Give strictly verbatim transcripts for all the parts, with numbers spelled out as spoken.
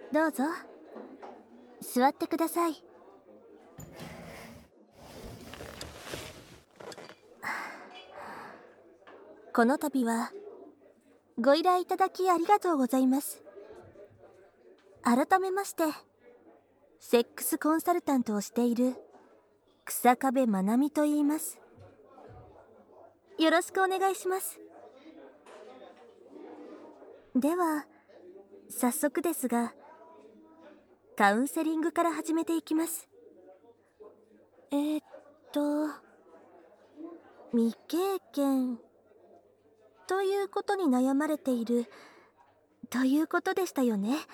どうぞ座ってください。この度はご依頼いただきありがとうございます。改めましてセックスコンサルタントをしている草壁まなみと言います。よろしくお願いします。では早速ですがカウンセリングから始めていきます。えー、っと未経験ということに悩まれているということでしたよね。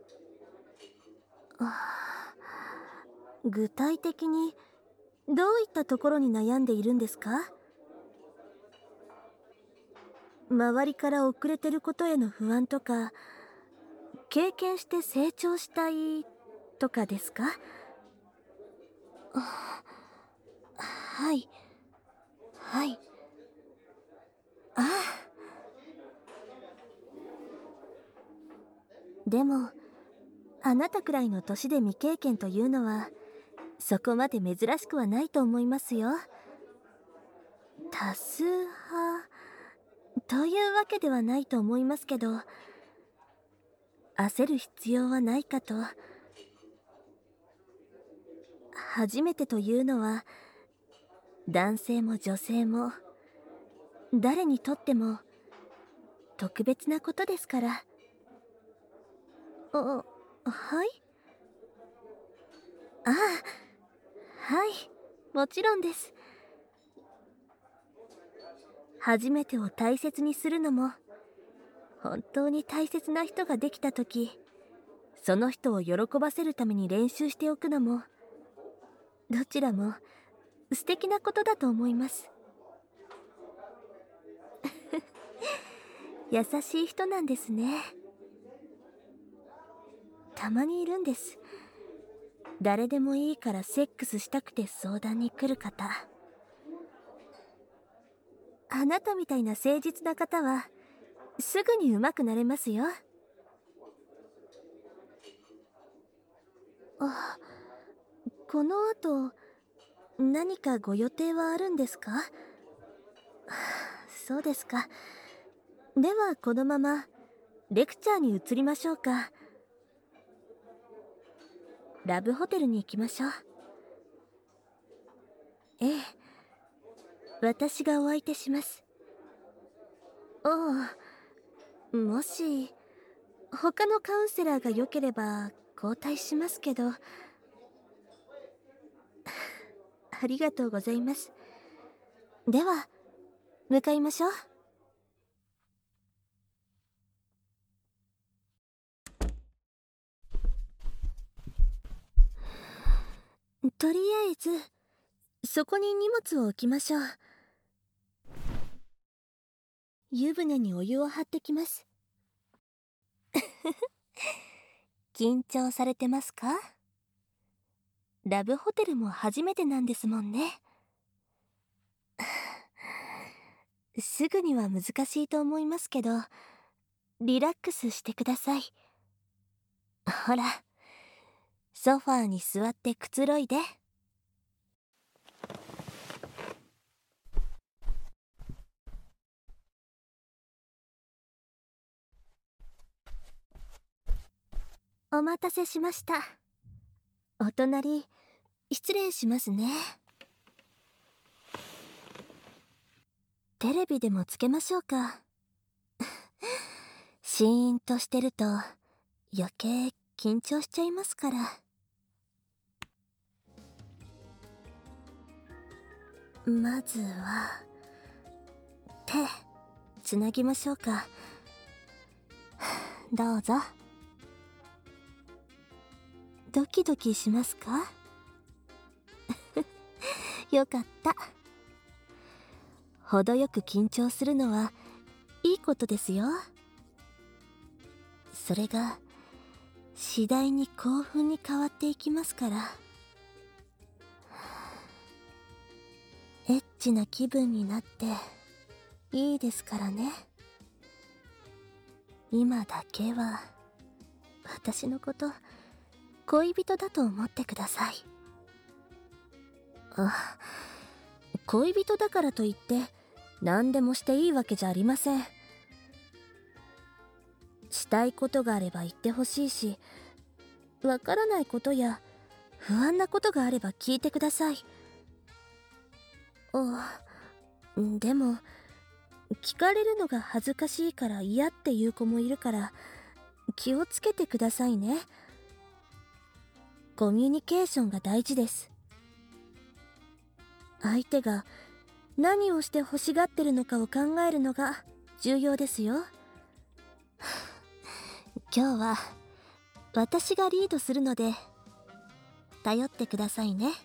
具体的にどういったところに悩んでいるんですか？周りから遅れてることへの不安とか、経験して成長したいとかですか？はいはいああでもあなたくらいの年で未経験というのはそこまで珍しくはないと思いますよ。多数派というわけではないと思いますけど、焦る必要はないかと。初めてというのは男性も女性も誰にとっても特別なことですから。あ、はい。ああ、はい、もちろんです。初めてを大切にするのも、本当に大切な人ができた時、その人を喜ばせるために練習しておくのも、どちらも素敵なことだと思います。優しい人なんですね。たまにいるんです。誰でもいいからセックスしたくて相談に来る方。あなたみたいな誠実な方はすぐに上手くなれますよ。あ、この後何かご予定はあるんですか？そうですか。ではこのままレクチャーに移りましょうか。ラブホテルに行きましょう。ええ、私がお相手します。ああ、もし他のカウンセラーが良ければ交代しますけど。ありがとうございます。では向かいましょう。とりあえずそこに荷物を置きましょう。湯船にお湯を張ってきます。緊張されてますか？ラブホテルも初めてなんですもんね。すぐには難しいと思いますけど、リラックスしてください。ほら、ソファーに座ってくつろいで。お待たせしました。お隣失礼しますね。テレビでもつけましょうか。シーンとしてると余計緊張しちゃいますから。まずは手つなぎましょうか。どうぞ。ドキドキしますか？よかった。程よく緊張するのはいいことですよ。それが次第に興奮に変わっていきますから。エッチな気分になっていいですからね。今だけは私のこと恋人だと思ってください。あ、恋人だからといって何でもしていいわけじゃありません。したいことがあれば言ってほしいし、わからないことや不安なことがあれば聞いてください。あ、でも聞かれるのが恥ずかしいから嫌っていう子もいるから気をつけてくださいね。コミュニケーションが大事です。相手が何をして欲しがってるのかを考えるのが重要ですよ。今日は私がリードするので頼ってくださいね。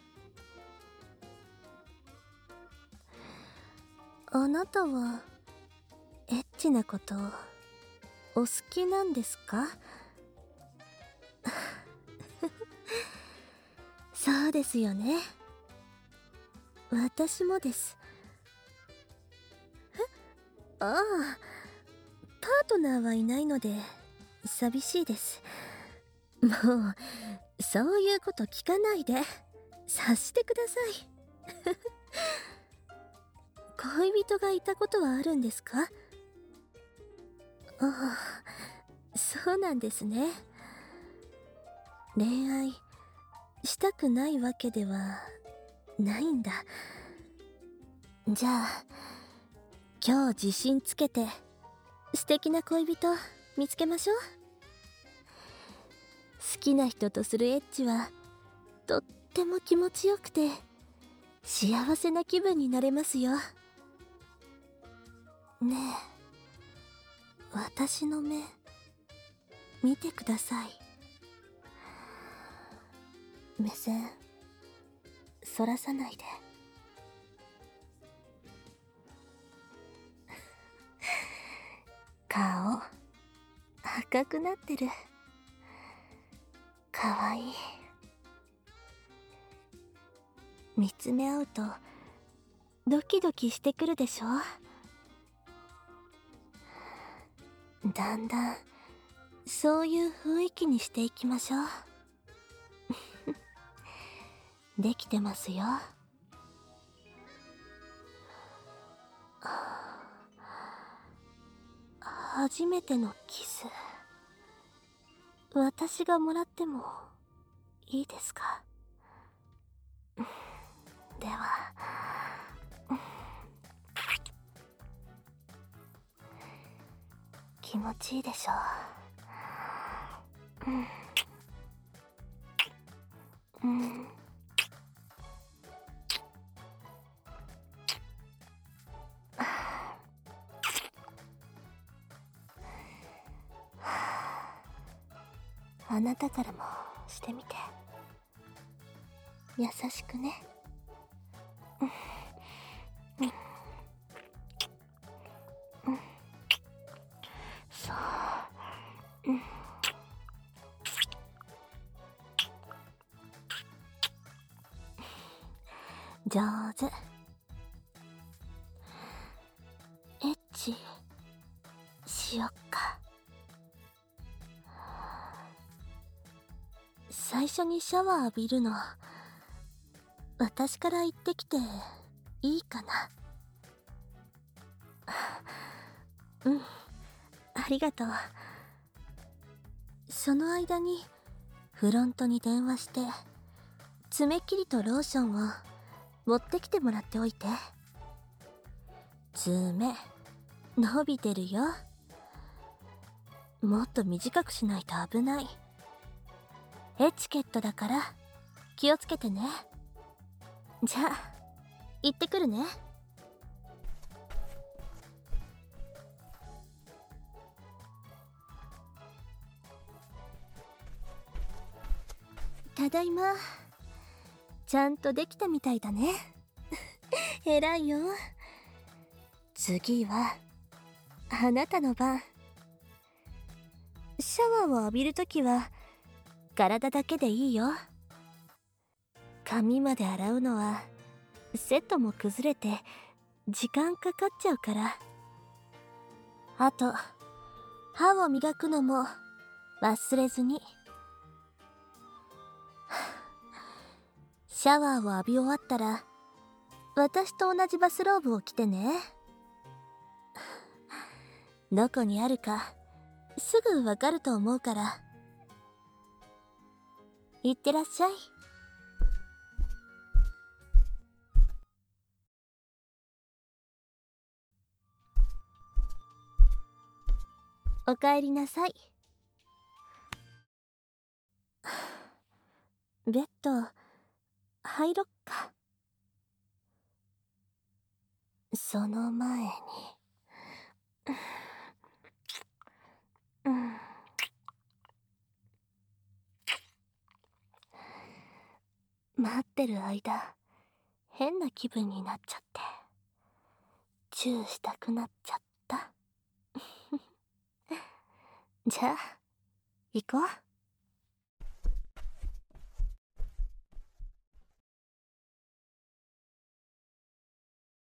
あなたはエッチなことお好きなんですか？そうですよね。私もです。え？ああ、パートナーはいないので寂しいです。もうそういうこと聞かないで察してください。恋人がいたことはあるんですか？ああ、そうなんですね。恋愛したくないわけではないんだ。じゃあ今日自信つけて素敵な恋人見つけましょう。好きな人とするエッチはとっても気持ちよくて幸せな気分になれますよ。ねえ、私の目見てください。目線そらさないで。顔赤くなってる。かわいい。見つめ合うとドキドキしてくるでしょ。だんだんそういう雰囲気にしていきましょう。できてますよ。初めてのキス、私がもらってもいいですか？では、気持ちいいでしょう。うん、うん、あなたからもしてみて。優しくね。うん、うん、うん、そう、うん、上手。エッチしよっか。最初にシャワー浴びるの私から言ってきていいかな？うん、ありがとう。その間にフロントに電話して爪切りとローションを持ってきてもらっておいて。爪伸びてるよ。もっと短くしないと危ない。エチケットだから気をつけてね。じゃあ行ってくるね。ただいま。ちゃんとできたみたいだね。偉いよ。次はあなたの番。シャワーを浴びるときは体だけでいいよ。髪まで洗うのはセットも崩れて時間かかっちゃうから。あと歯を磨くのも忘れずに。シャワーを浴び終わったら私と同じバスローブを着てね。どこにあるかすぐわかると思うから。いってらっしゃい。おかえりなさい。ベッド入ろっか。その前に、うん、待ってる間変な気分になっちゃってチューしたくなっちゃった。じゃあ行こう。